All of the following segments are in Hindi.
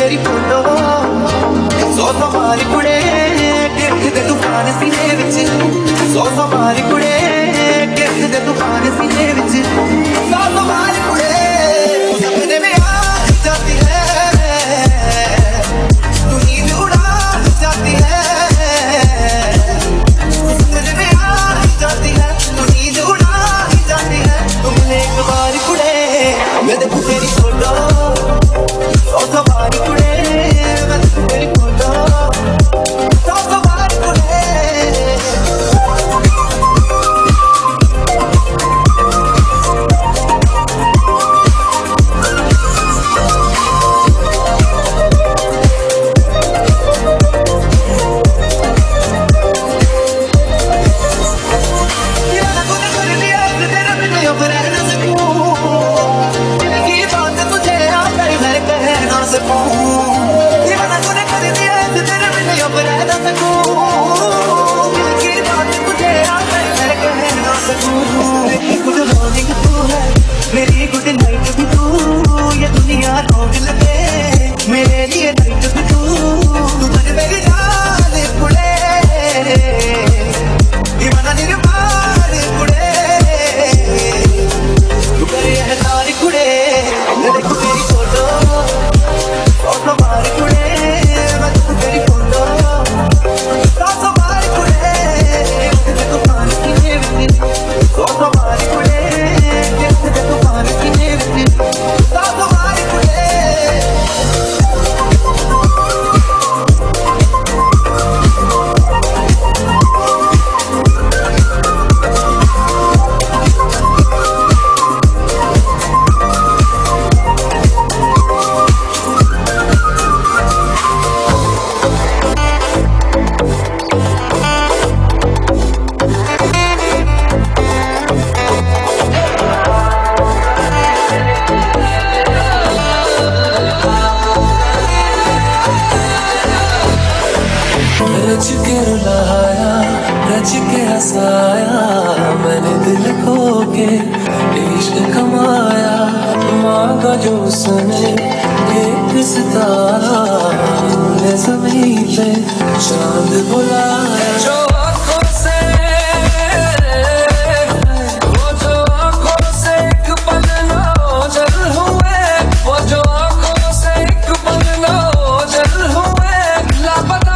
तेरी फोटो सौ मारी कुड़े गिरथ दे तूफान सीने विच सौ मारी कुड़े गिरथ दे तूफान सीने विच सौ मारी कुड़े सपने में आ जाती है तू नींद उड़ा जाती है सपने में आ जाती है तू नींद उड़ा जाती है तू मिले एक बार कुड़े मैं देखूं तेरी फोटो सौ बार कुड़े मैं देखूं तेरी फोटो सौ बार कुड़े मेरी गुड नाइट भी तू ये दुनिया रोक लगे मेरे लिए नाइट भी तू बन मेरी जान कुड़े दीवाना निर्माण कुड़े तू करे एहसान कुड़े मैं देखूं तेरी फोटो फोटो मार कुड़े मैं देखूं तेरी फोटो फोटो मार कुड़े देखो पानी सीने विच फोटो मार कुड़े रच के रुलाया रच के हंसाया मैंने दिल खो के इश्क कमाया मांगा जो उसने एक सितारा ने ज़मीन पे चांद बुलाया जो आँखों से वो जो आँखों से एक पल ना ओझल हुए वो जो आँखों से एक पल ना ओझल हुए लापता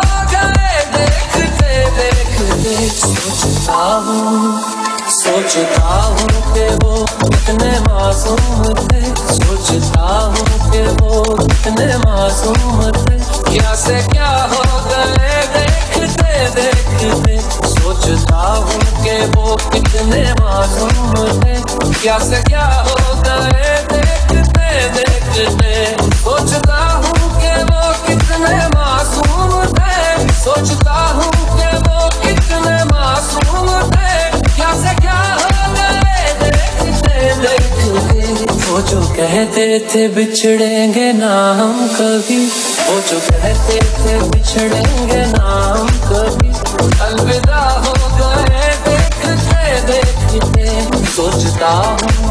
सोचता हूँ कि वो कितने मासूम थे सोचता हूँ कि वो कितने मासूम थे क्या से क्या हो गए देखते देखते सोचता हूँ कि वो कितने मासूम थे क्या से क्या हो गए देखते देखते सोचता हूँ कि वो कितने मासूम थे सोचता हूँ कि वो कितने मासूम थे क्या से क्या हो गए देखते देखते वो जो कहते थे बिछड़ेंगे ना हम कभी वो जो कहते थे बिछड़ेंगे ना हम कभी अलविदा हो गए देखते देखते सोचता हूँ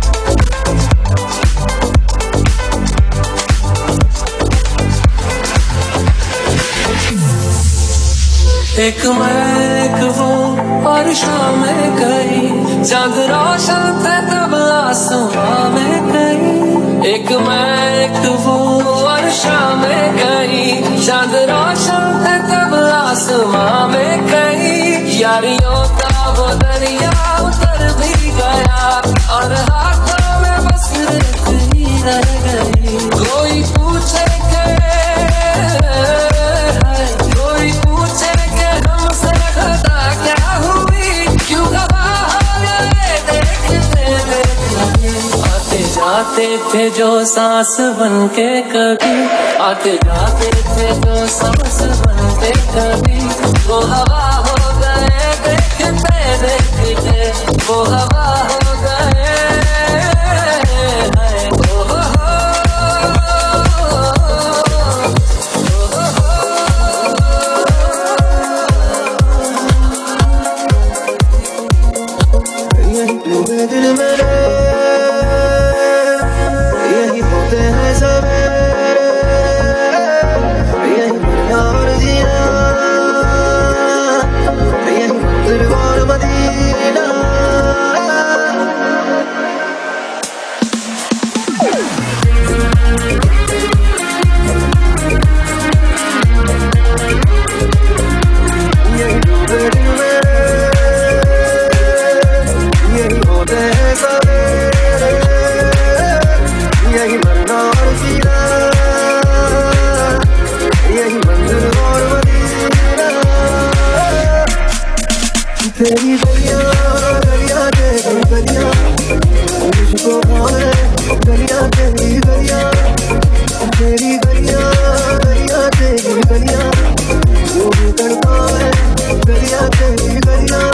एक मैं एक वो और शाम में गई चांद रोशन थे तब आसमां में गई एक मैं एक वो और शाम में गई चांद रोशन थे तब आसमां में गई यारियों का वो दरिया उतर भी गया और हाथों में बस रेत ही रह गई कोई पूछे क्या हुई क्यों गवा हो गए देखते देखते आते जाते थे जो सांस बन के कभी आते जाते थे जो सांस बन के कभी वो हवा हो गए देखते देखते वो हवा हो गए दिल मेरे यही होते हैं सब गलियां तेरी गलियां मुझको भावे गलियां तेरी गलियां तेरी गलियां गलियां तेरी गलियां वो भी तड़पावे गलियां तेरी गलियां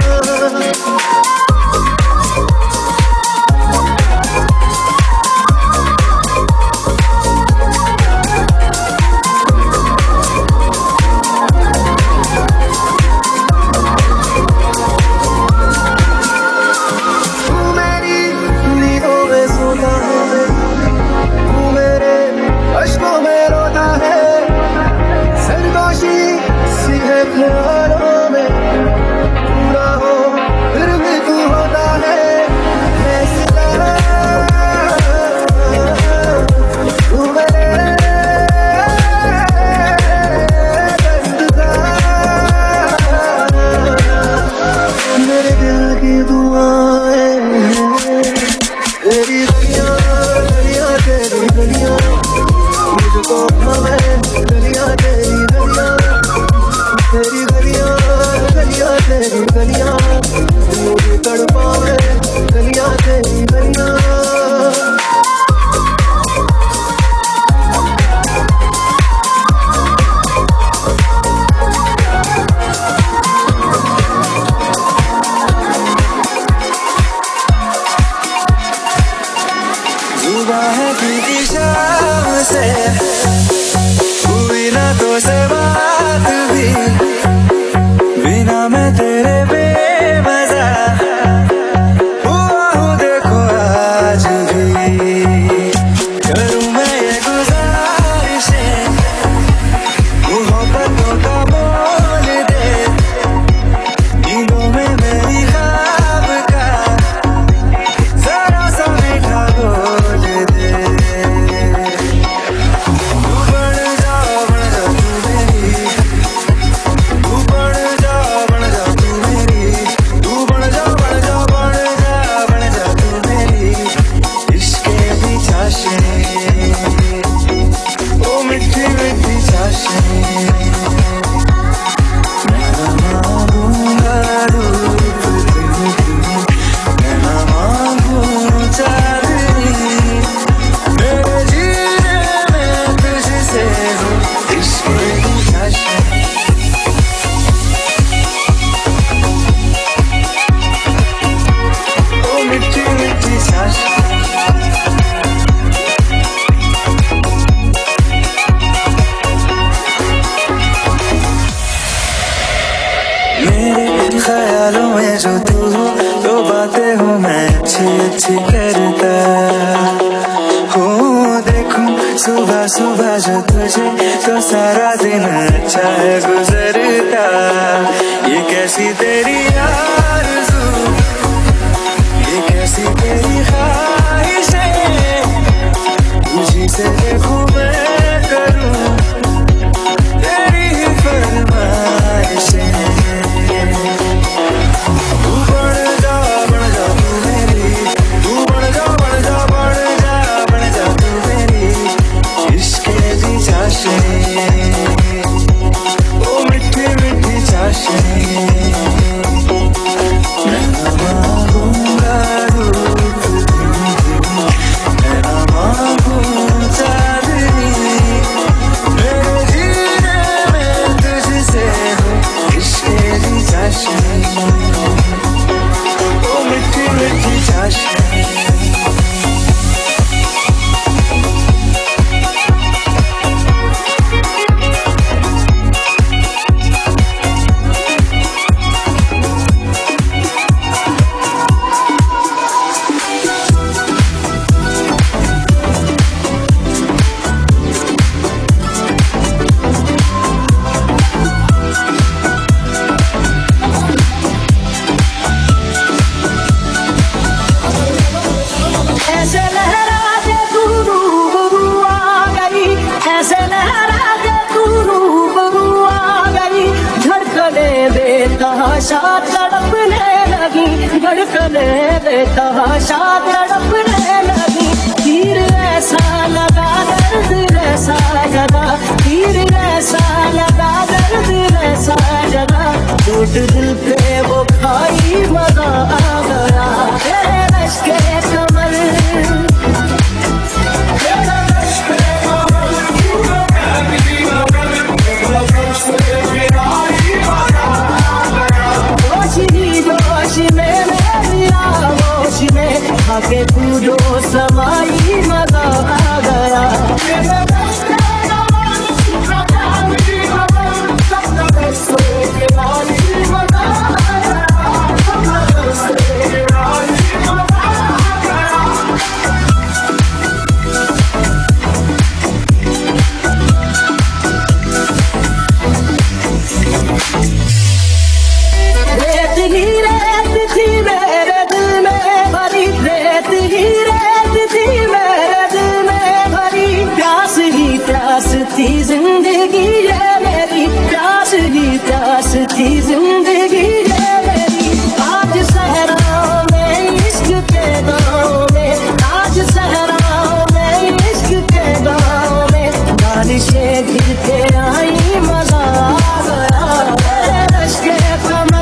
तमाशा तड़पने लगी, धड़कने दे तमाशा तड़पने लगी। तीर ऐसा लगा दर्द ऐसा जगा, तीर ऐसा लगा दर्द ऐसा जगा। टूट दिल पे वो खाई मजा होश में मेरी आगोश में आके तू जो समाई मजा आ गया। थी जिंदगी ये मेरी प्यास ही प्यास थी जिंदगी ये मेरी। आज सहराओं में इश्क के गाँव में, आज सहराओं में इश्क के गाँव में बारिशें गिरते आई मजा आ गया। रश्के कमर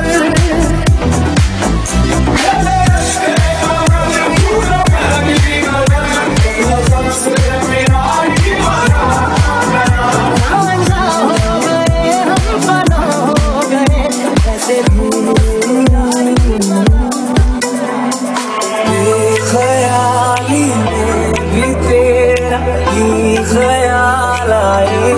ख्याल आए,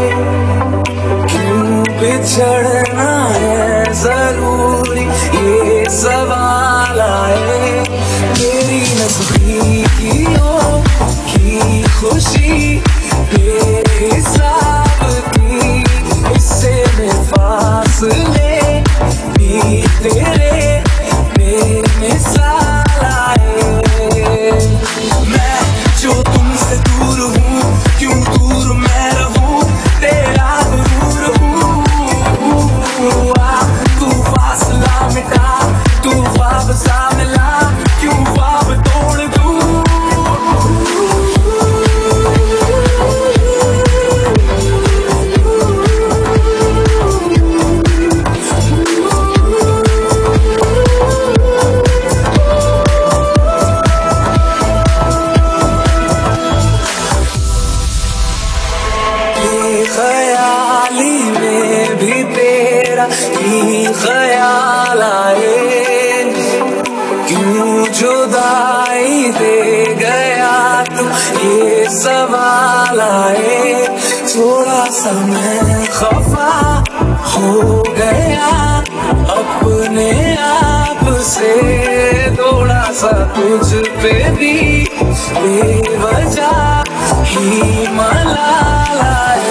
क्यों बिछड़ना है जरूरी ये सवाल आए। मेरी नजदीकियों की खुशी बेहिसाब थी, इससे मैं फासले भी तेरे बेमिसाल आए। मैं जो तुमसे दूर हूँ, क्यों दूर मैं रहूं, तेरा गुरूर हूँ। तू फासला मिटा, तू ख्वाब सा मिला, क्यों ख्वाब तोड़ दूँ। ख्याली में भी तेरा ही ख्याल आए, क्यों जुदाई दे गया तू ये सवाल आए। थोड़ा सा मैं खफा हो गया अपने आप से, थोड़ा सा तुझ पे भी बेवजह ही मलाल आए।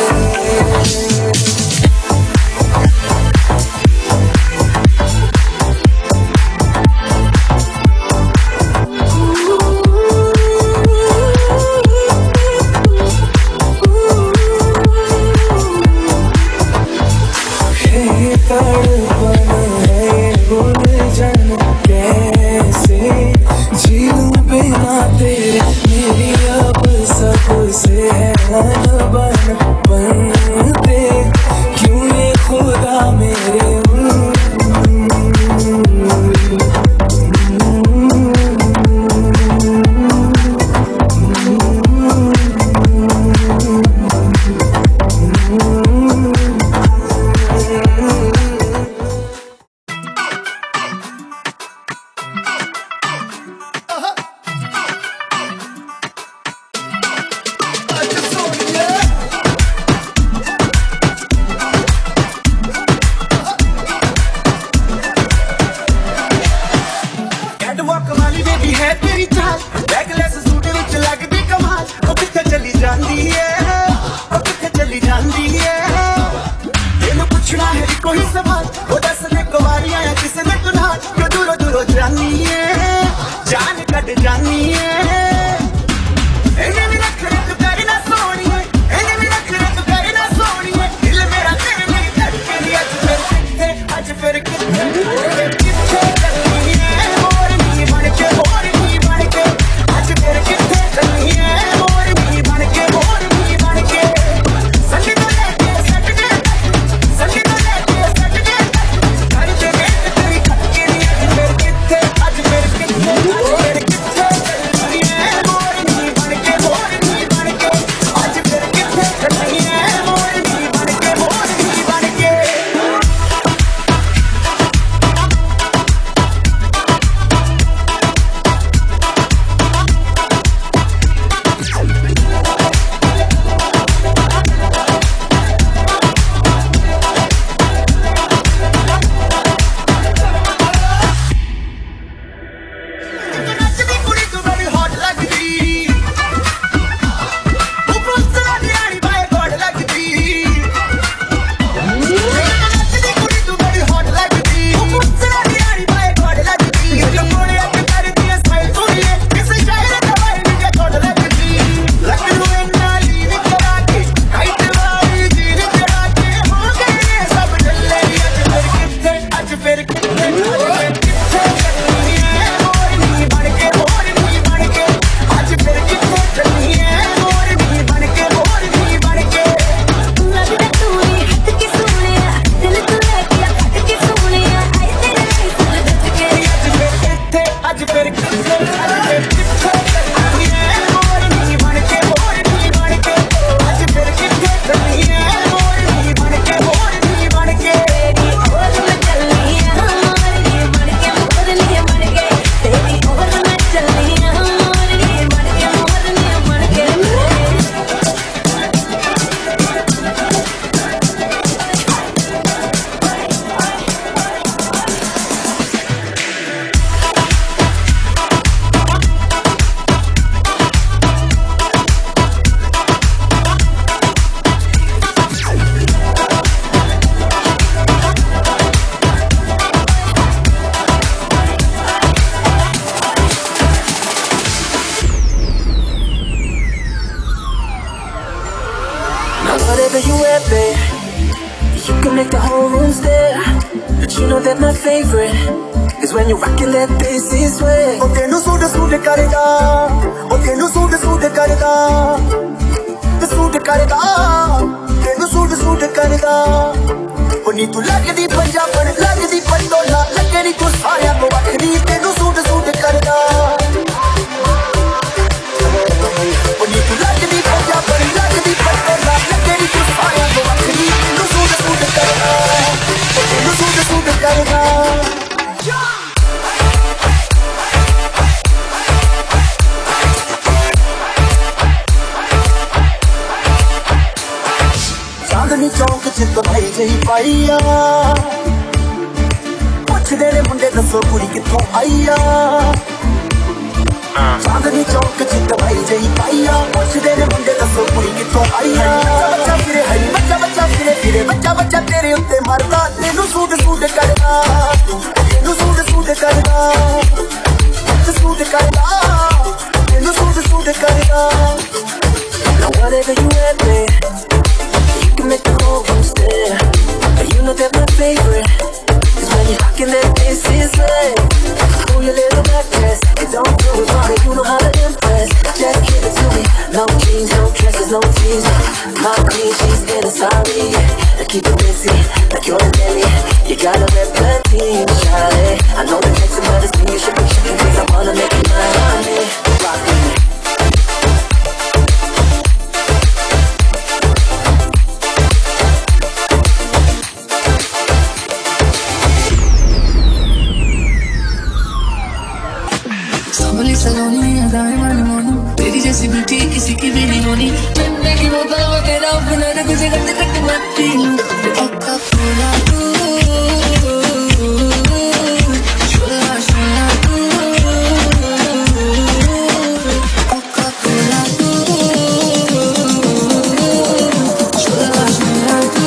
that my favorite is when you rockin' that bass this way. O tenu suit karda, o tenu suit karda, te suit karda, tenu suit karda. O ni tu lagdi Punjaban, lagdi Pandola, lagdi tu saaya ko vakhri, tenu suit karda. O ni tu lagdi Punjaban, lagdi Pandola, lagdi tu saaya ko vakhri, tenu suit karda. O tenu suit karda. Chandni Chowk च तबाही जही पाईया पुछदे ने मुंडे दसो कुड़ी कित्थों आईया चांदनी चौक च तबाही जही पाईया पुछदे ने मुंडे दसो कुड़ी कित्थों आईया बच्चा फिरे हरी बच्चा फिरे फिरे बच्चा तेरे उत्ते मरदा तेनू सूट करदा तेनू सूट करदा सूट करदा तेनू सूट करदा. Now whatever you at, babe, you can make the whole room stare. But you know that my favorite is when you're rockin' that bass this way. Pull your little black dress, and don't do it wrong, you know how to impress. Just give it to me, no jeans, no dresses, no tees. My queen, she's in a sorry. Now keep it busy, like you're a Nelly. You got a red blood team, Charlie. I know that makes it better, you should be checking, cause I wanna make you mine, honey. Rock with me. सलोनी अदाएं मनमोनी तेरी जैसी ब्यूटी किसी की भी नहीं होनी ठंडे की बोतल वो तेरा बिना ना तुझे करते करते मैं पी लूं कोका कोला तू छोला छोला तू कोका कोला तू छोला छोला तू.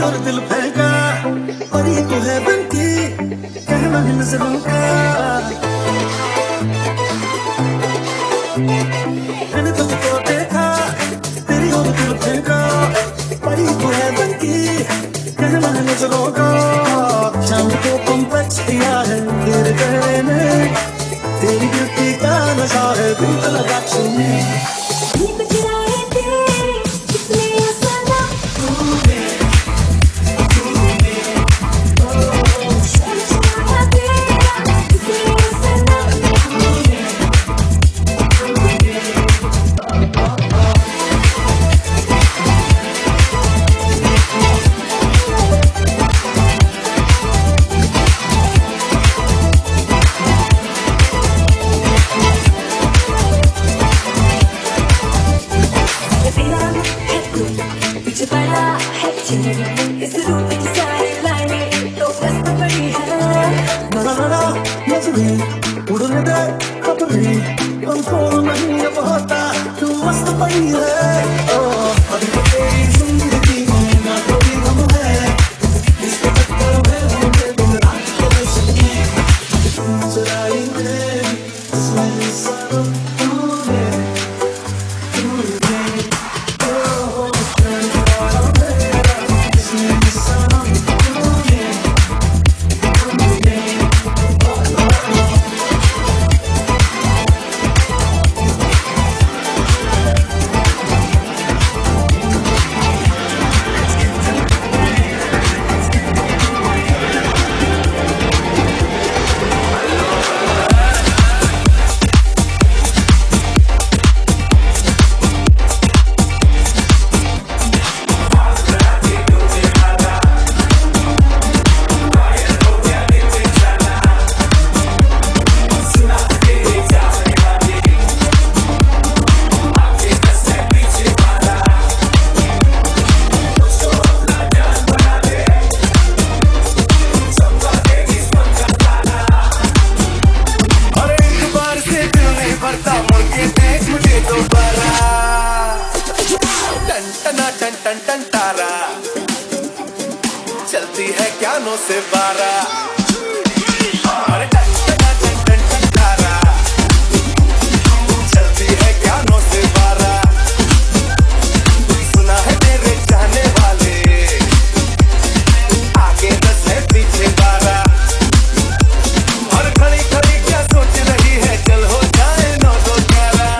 और दिल फेंका परी तो है बनती कहना है नजरों का मैंने तुझको देखा तेरी और दिल फेंका परी तो है बनती कहना है नजरों का चांद को कॉम्प्लेक्स दिया है तेरे कहने ने तेरी ब्यूटी का नशा है दिल लगा छूने उड़ने दे अपनी हमको नहीं अब होता तू मस्त पड़ी है अभी तो तेरी जिंदगी में ना कोई गम है इसके चक्कर में मुझे दिन रात परेशानी चुराई मेरी इसमें सनम तूने इसमें सनम तूने टन टन तारा चलती है क्या नो से बारा अरे टन टन टन टन टन तारा चलती है क्या नो से बारा सुना है तेरे चाहने वाले आगे 10 है पीछे 12 और खड़ी खड़ी क्या सोच रही है चल हो जाए 9 2 11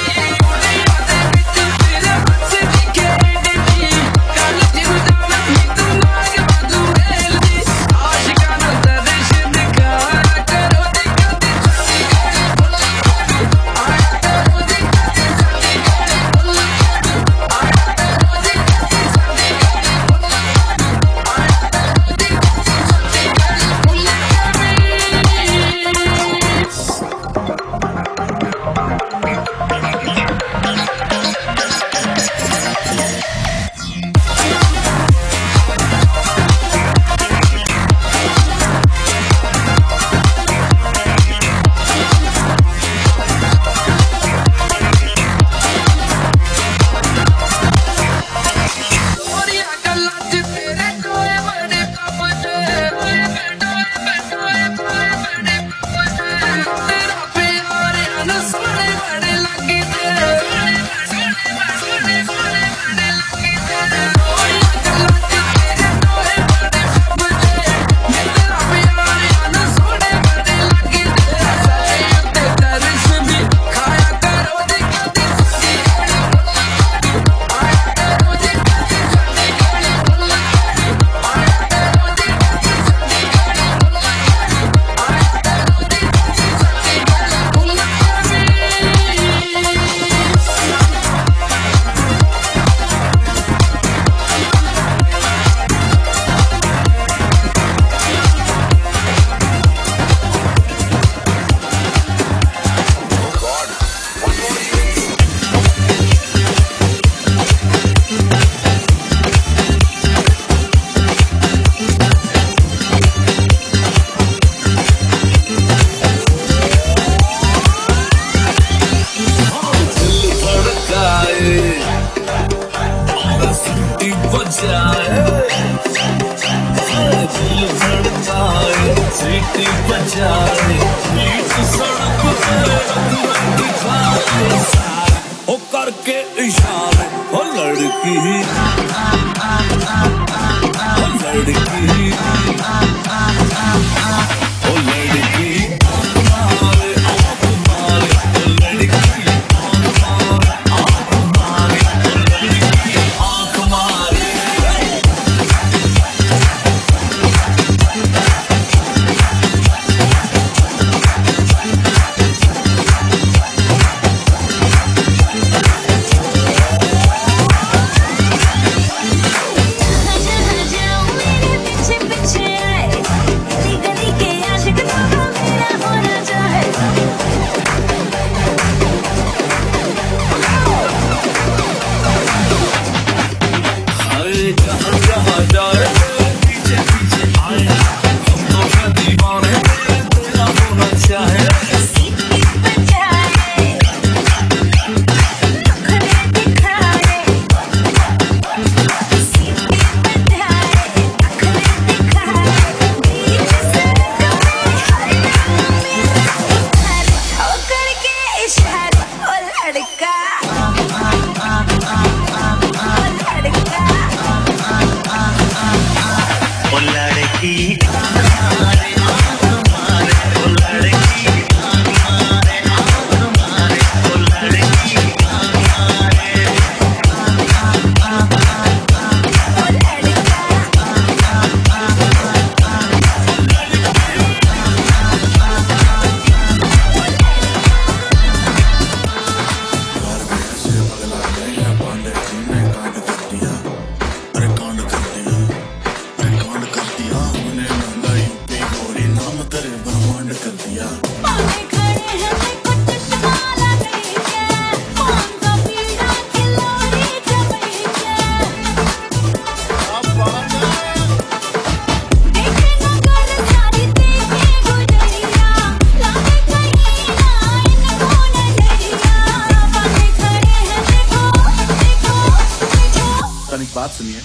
बात सुनिए।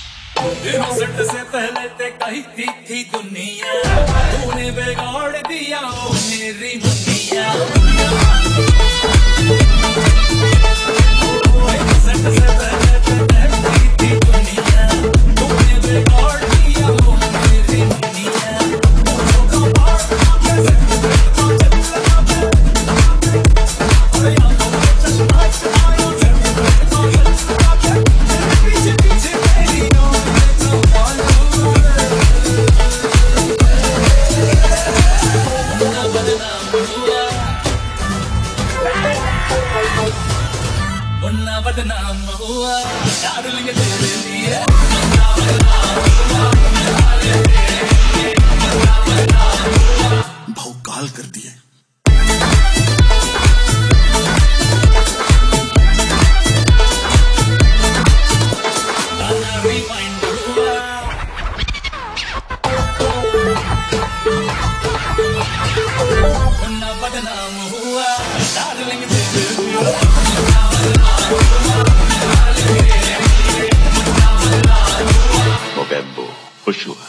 इनोसेंट से पहले ते कही थी दुनिया, तूने बिगाड़ दिया ओ मेरी दुनिया। इनोसेंट से पहले ते कही थी दुनिया, तूने बिगाड़ दिया ओ मेरी दुनिया। चश्मा बदनाम हुआ डार्लिंग तेरे लिए भौकाल कर दिए। बदनाम हुआ डार्लिंग तेरे Mogambo, खुश हुआ।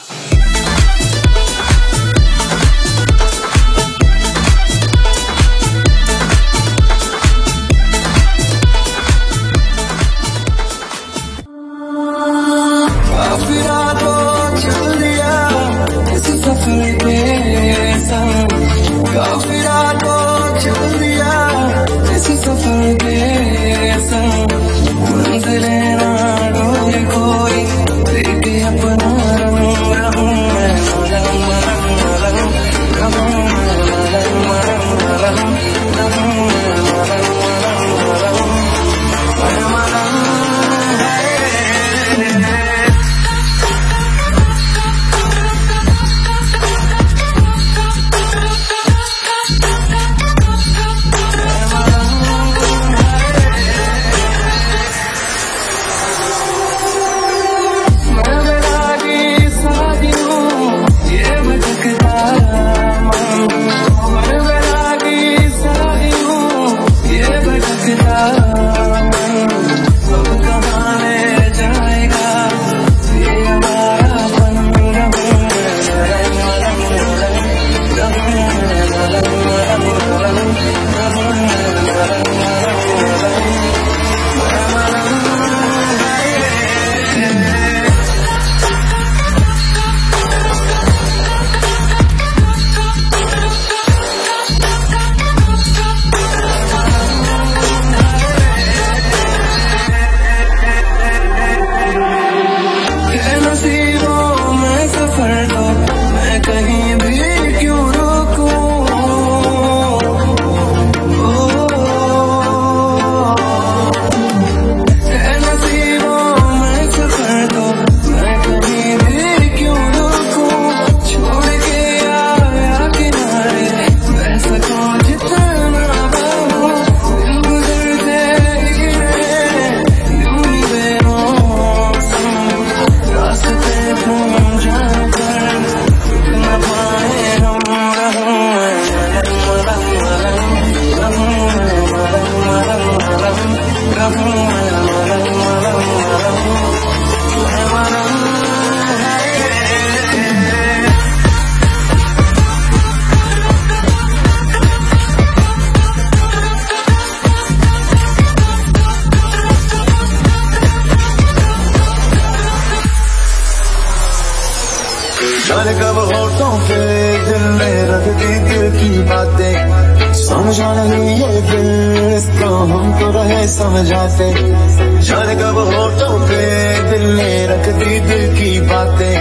जाने कब होठों पे दिल में रख दी दिल की बातें, समझा नहीं ये दिल इसको हम तो रहे समझाते। जाने कब होठों पे दिल में रख दी दिल की बातें,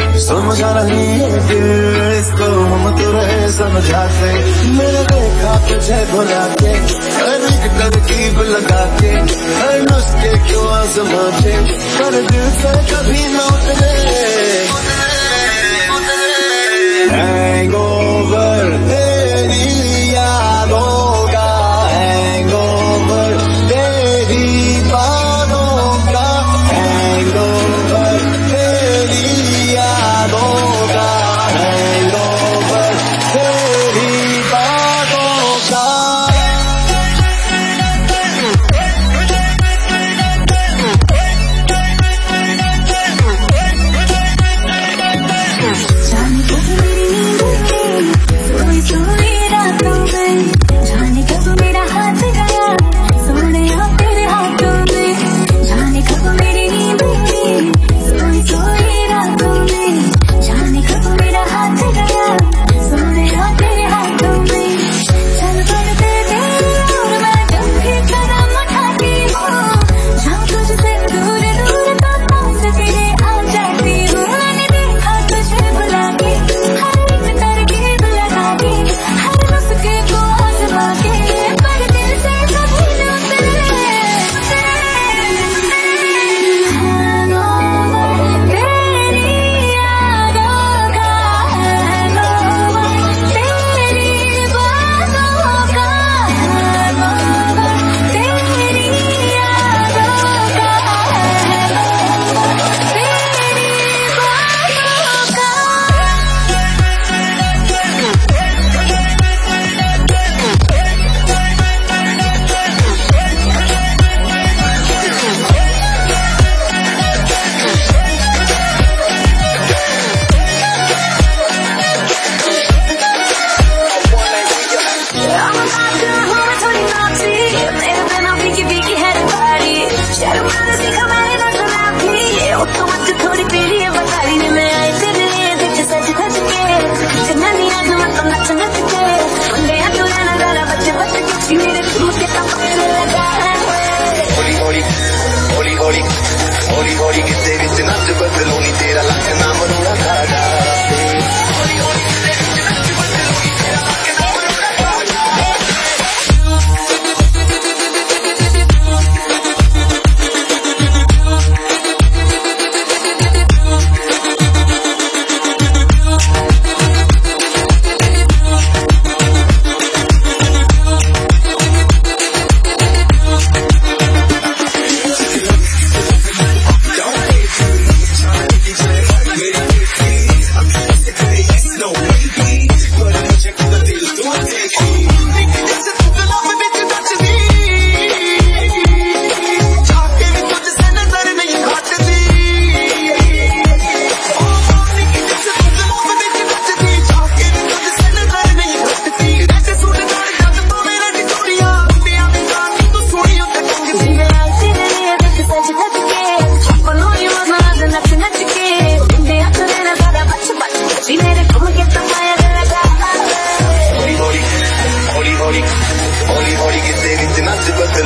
समझा नहीं ये दिल इसको हम तो रहे समझाते। मैंने देखा तुझे भुला के हर एक तरकीब लगा के, हर नुस्खे क्यों आजमाते, पर दिल से कभी न उतरे। हैंगओवर तेरी यादों का, हैंगओवर तेरी बातों का, हैंगओवर तेरी यादों का, हैंगओवर तेरी बातों का। जाने कब मेरी नींद के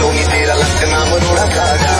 लूंगी तेरा लखना मरोड़ा खा जा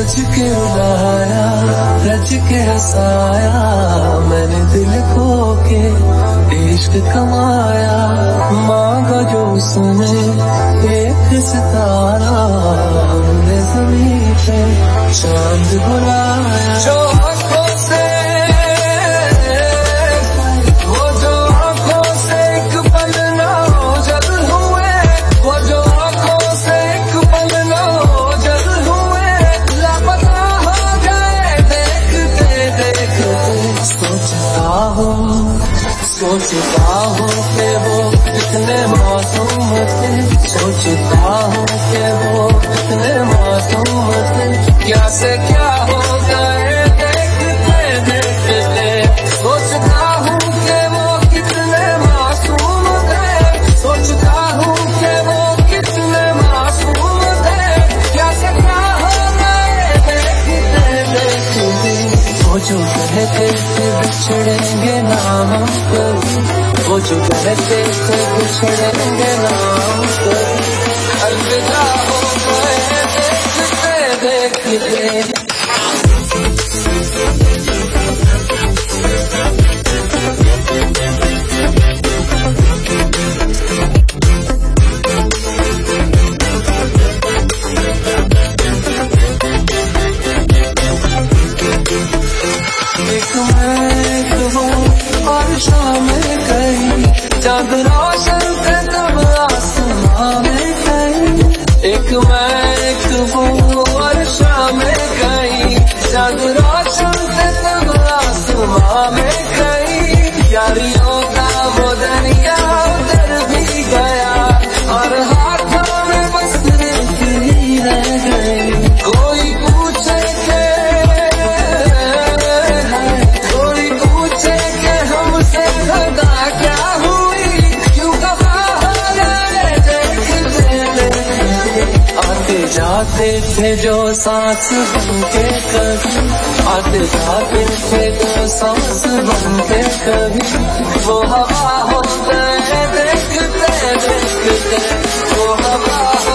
सज के उड़ाया, रच के हंसाया, मैंने दिल खो के इश्क कमाया। मांगा जो उसने एक सितारा, हमने ज़मीं पे चांद बुलाया। जो आँखों से, वो जो आँखों से एक पल ना ओझल हुए, वो जो आँखों से एक पल ना ओझल हुए, लापता हो गए देखते देखते। सोचता हूँ कि वो कितने मासूम थे, सोचता हूँ कि वो कितने मासूम थे, क्या से क्या हो गए देखते देखते। सोचता हूँ कि वो कितने मासूम थे, सोचता हूँ कि वो कितने मासूम थे, क्या से क्या हो गए देखते देखते। वो जो कहते थे बिछड़ेंगे ना हम कभी, वो जो कहते थे बिछड़ेंगे ना हम कभी, अलविदा हो गए देखते देखते। और शाम गई जब रोशन थे तब आसमां में गई। एक मैं एक वो और शाम गई जब रोशन थे तब आसमां में गई। यारियों का वो दरिया उतर भी गया और हाथों में बस रेती रह गई। कोई पूछे हमसे खुदा क्या हुई, क्यों कहा देखते देखते। आते जाते थे जो सांस बनके कभी, आते जाते थे जो सांस बनके कभी, वो हवा हो गए देखते देखते। वो हवा